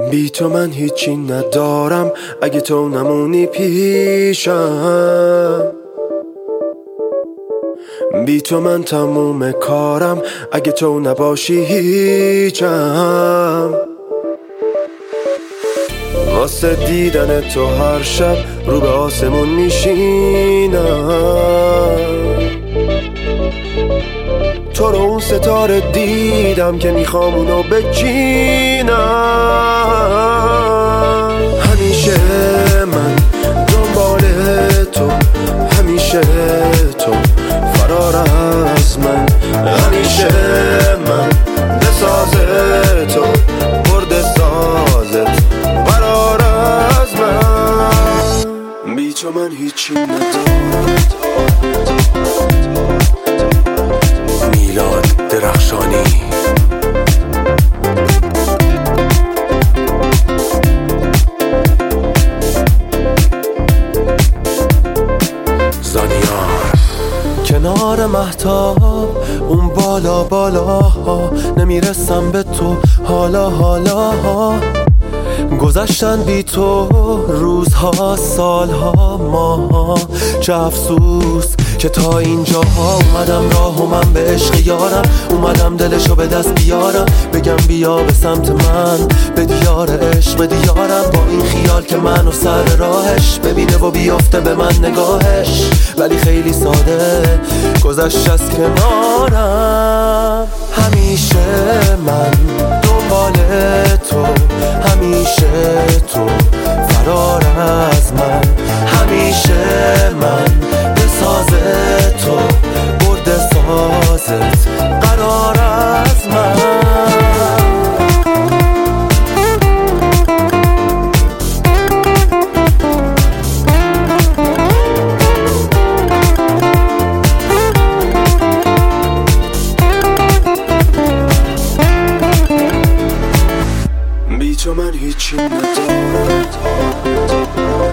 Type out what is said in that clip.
بی تو من هیچی ندارم اگه تو نمونی پیشم. بی تو من تموم کارم اگه تو نباشی هیچم. واسه دیدن تو هر شب رو به آسمون میشینم. تو رو اون ستاره دیدم که میخوام اونو بچینم. همیشه من دنبال تو، همیشه تو فرار از من. همیشه من بساز تو، برد سازت قرار از من. بی تو من هیچی ندارم. میلاد درخشانی. کنار مهتاب اون بالا بالاها نمیرسم به تو حالا. گذشتن بی تو روزها، سالها، ماها. چه افسوس که تا اینجاها اومدم راه و من به عشق یارم. اومدم دلشو به دست بیارم، بگم بیا به سمت من، به دیار عشق، به دیارم. با این خیال که منو سر راهش ببینه و بیافته به من نگاهش. ولی خیلی ساده گذشت از کنارم. همیشه من دنبال تو، همیشه تو فرار از من. همیشه من بساز تو، برد سازت قرار از من. بی تو من هیچی ندارم.